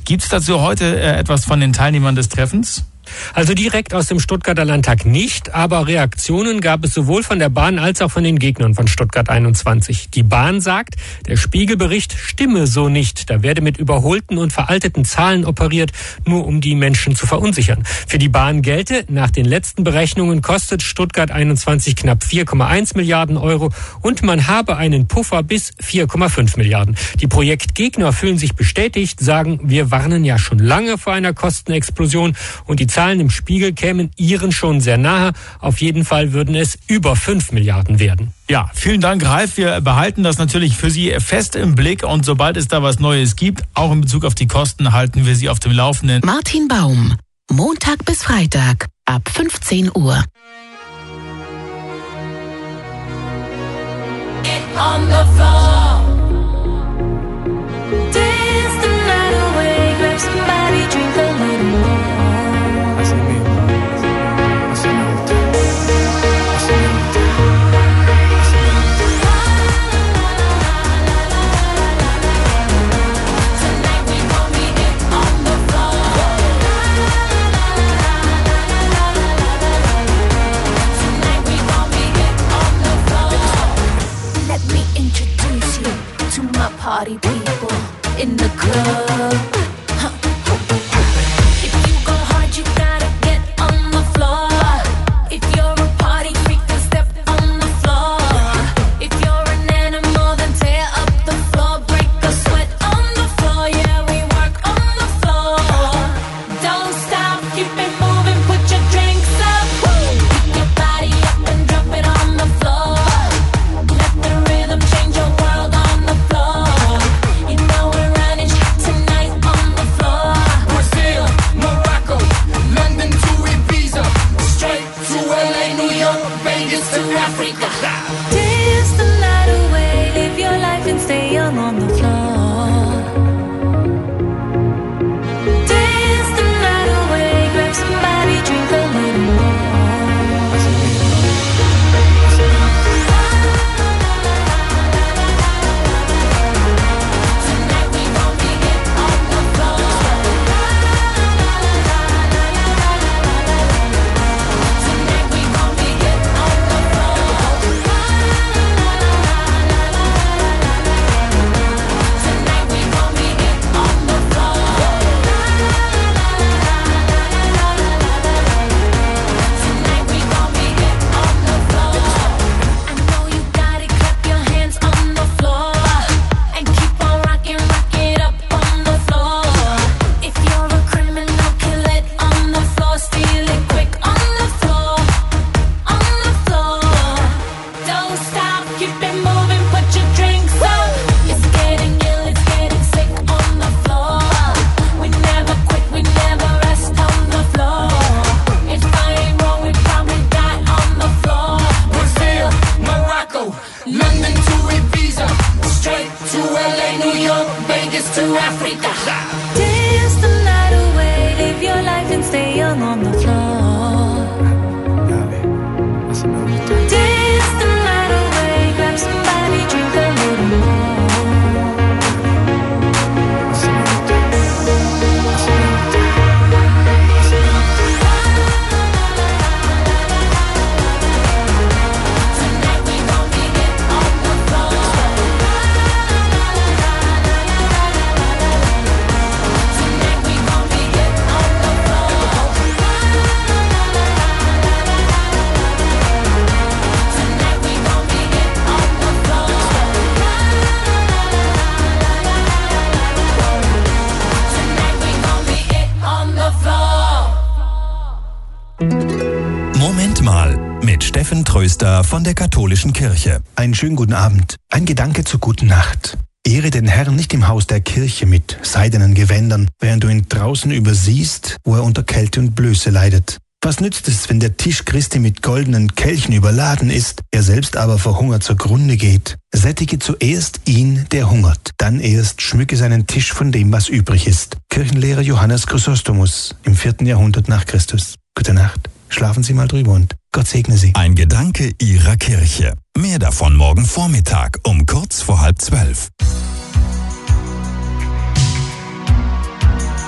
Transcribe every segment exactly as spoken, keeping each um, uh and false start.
Gibt es dazu heute äh, etwas von den Teilnehmern des Treffens? Also direkt aus dem Stuttgarter Landtag nicht, aber Reaktionen gab es sowohl von der Bahn als auch von den Gegnern von Stuttgart einundzwanzig. Die Bahn sagt, der Spiegelbericht stimme so nicht. Da werde mit überholten und veralteten Zahlen operiert, nur um die Menschen zu verunsichern. Für die Bahn gelte, nach den letzten Berechnungen kostet Stuttgart einundzwanzig knapp vier Komma eins Milliarden Euro und man habe einen Puffer bis vier Komma fünf Milliarden. Die Projektgegner fühlen sich bestätigt, sagen, wir warnen ja schon lange vor einer Kostenexplosion und die Zahlen im Spiegel kämen ihren schon sehr nahe. Auf jeden Fall würden es über fünf Milliarden werden. Ja, vielen Dank, Ralf. Wir behalten das natürlich für Sie fest im Blick und sobald es da was Neues gibt, auch in Bezug auf die Kosten, halten wir Sie auf dem Laufenden. Martin Baum, Montag bis Freitag ab fünfzehn Uhr. Get on the floor. Dance the night away. Grab somebody, drink a little more. Party people in the club. Huh. If you go hard, you gotta get on the floor. If you're a party freak, then step on the floor. If you're an animal, then tear up the floor. Break a sweat on the floor. Yeah, we work on the floor. Don't stop, keep it moving, put your drinks up. Pick your body up and drop it on the floor. Let the rhythm change your world on the floor. Africa. Dance the night away, live your life and stay young on the floor. Dance the night away, grab somebody, drink a little more. Tonight we gon' be get on the floor. Tonight we gon' be get on the floor. Tonight we gon' be get on the floor. Tonight we gon' be get on the floor. I know you got it, clap your hands on the floor and keep on rocking, rock it up on the floor. If you're a criminal, kill it on the floor, steal it quick on the floor, on the floor. Don't stop, keep it moving, put your drinks up. It's getting ill, it's getting sick on the floor. We never quit, we never rest on the floor. If I ain't wrong, we probably die on the floor. Brazil, Morocco, London to Ibiza, straight to L A, New York, Vegas to Africa. Dance the night away, live your life and stay young on the floor. Dance the night away, grab somebody, drink a little more. Tonight we gon' be get on the floor. Tonight we gon' be get on the floor. Tonight we gon' be get on the floor. Tonight we gon' be get on the floor. Moment mal mit Steffen Tröster von der Katholischen Kirche. Einen schönen guten Abend. Ein Gedanke zur guten Nacht. Ehre den Herrn nicht im Haus der Kirche mit seidenen Gewändern, während du ihn draußen übersiehst, wo er unter Kälte und Blöße leidet. Was nützt es, wenn der Tisch Christi mit goldenen Kelchen überladen ist, er selbst aber verhungert zugrunde geht? Sättige zuerst ihn, der hungert, dann erst schmücke seinen Tisch von dem, was übrig ist. Kirchenlehrer Johannes Chrysostomus im vierten Jahrhundert nach Christus. Gute Nacht. Schlafen Sie mal drüber und Gott segne Sie. Ein Gedanke Ihrer Kirche. Mehr davon morgen Vormittag um kurz vor halb zwölf.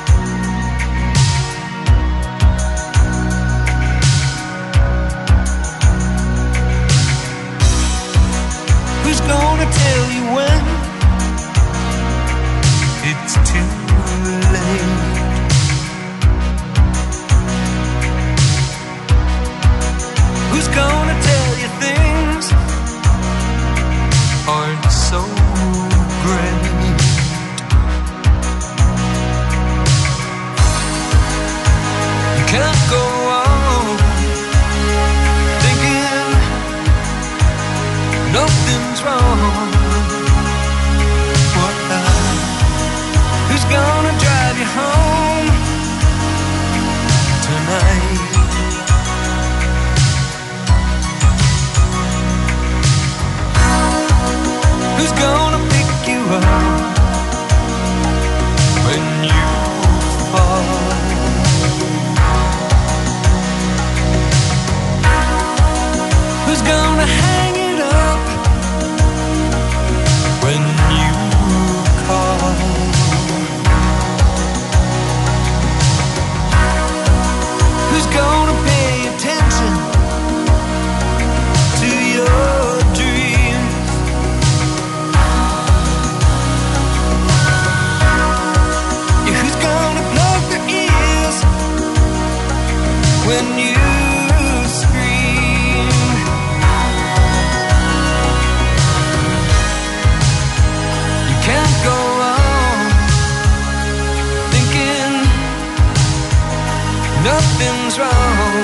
nothing's wrong.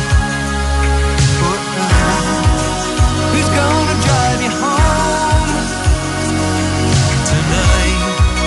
Who's gonna drive you home tonight?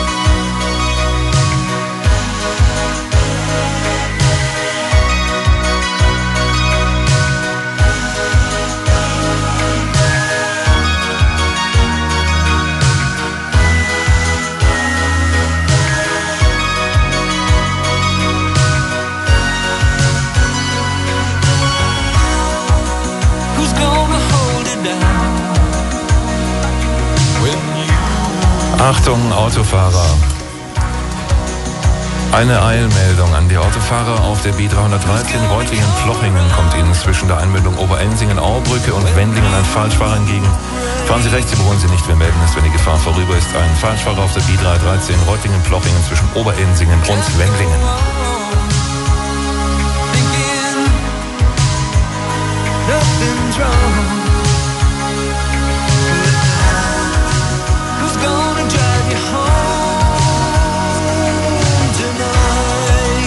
Who's gonna hold it down when you Achtung, Autofahrer. Eine Eilmeldung an die Autofahrer auf der B dreihundertdreizehn Reutlingen-Plochingen kommt Ihnen zwischen der Einmündung Oberensingen-Aubrücke und Wendlingen ein Falschfahrer entgegen. Fahren Sie rechts, überholen Sie nicht, wir melden es, wenn die Gefahr vorüber ist. Ein Falschfahrer auf der B dreihundertdreizehn Reutlingen-Plochingen zwischen Oberensingen und Wendlingen. thinking nothing's wrong. Who's gonna drive you home tonight?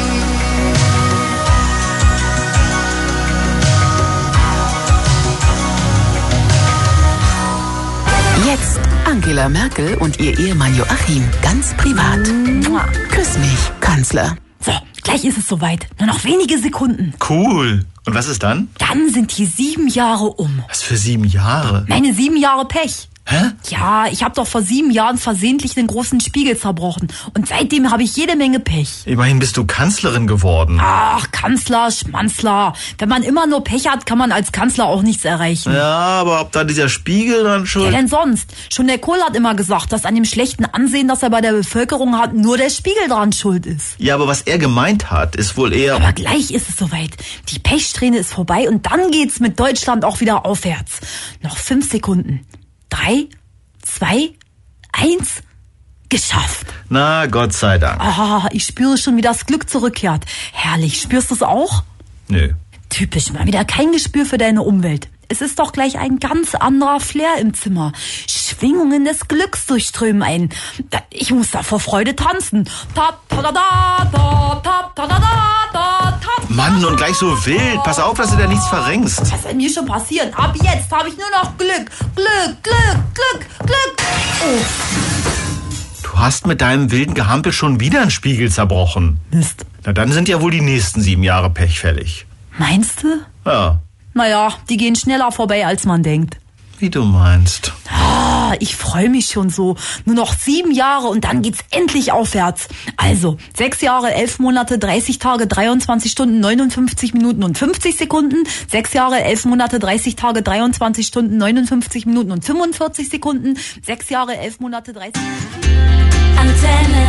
Jetzt Angela Merkel und ihr Ehemann Joachim ganz privat. Küss mich, Kanzler. So, gleich ist es soweit. Nur noch wenige Sekunden. Cool. Und was ist dann? Dann sind die sieben Jahre um. Was für sieben Jahre? Meine sieben Jahre Pech. Hä? Ja, ich habe doch vor sieben Jahren versehentlich den großen Spiegel zerbrochen. Und seitdem habe ich jede Menge Pech. Immerhin bist du Kanzlerin geworden. Ach, Kanzler, Schmanzler. Wenn man immer nur Pech hat, kann man als Kanzler auch nichts erreichen. Ja, aber ob da dieser Spiegel dann Ja, schon... denn sonst? Schon der Kohl hat immer gesagt, dass an dem schlechten Ansehen, das er bei der Bevölkerung hat, nur der Spiegel dran schuld ist. Ja, aber was er gemeint hat, ist wohl eher... Aber gleich ist es soweit. Die Pechsträhne ist vorbei und dann geht's mit Deutschland auch wieder aufwärts. Noch fünf Sekunden. Drei, zwei, eins, geschafft. Na, Gott sei Dank. Ah, ich spüre schon, wie das Glück zurückkehrt. Herrlich, spürst du es auch? Nö. Typisch, mal wieder kein Gespür für deine Umwelt. Es ist doch gleich ein ganz anderer Flair im Zimmer. Schwingungen des Glücks durchströmen ein. Da- Ich muss da vor Freude tanzen. Ta ta da da da ta ta da da da ta. Mann, und gleich so wild. Pass auf, dass du da nichts verrenkst. Was soll mir schon passieren? Ab jetzt habe ich nur noch Glück. Glück, Glück, Glück, Glück. Oh, Du hast mit deinem wilden Gehampel schon wieder einen Spiegel zerbrochen. Mist. Na, dann sind ja wohl die nächsten sieben Jahre Pech fällig. Meinst du? Ja, Naja, die gehen schneller vorbei, als man denkt. wie du meinst. Ah, ich freue mich schon so. Nur noch sieben Jahre und dann geht's endlich aufwärts. Also, sechs Jahre, elf Monate, dreißig Tage, dreiundzwanzig Stunden, neunundfünfzig Minuten und fünfzig Sekunden. Sechs Jahre, elf Monate, dreißig Tage, dreiundzwanzig Stunden, neunundfünfzig Minuten und fünfundvierzig Sekunden. Sechs Jahre, elf Monate, dreißig... Antenne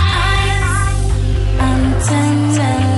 eins, Antenne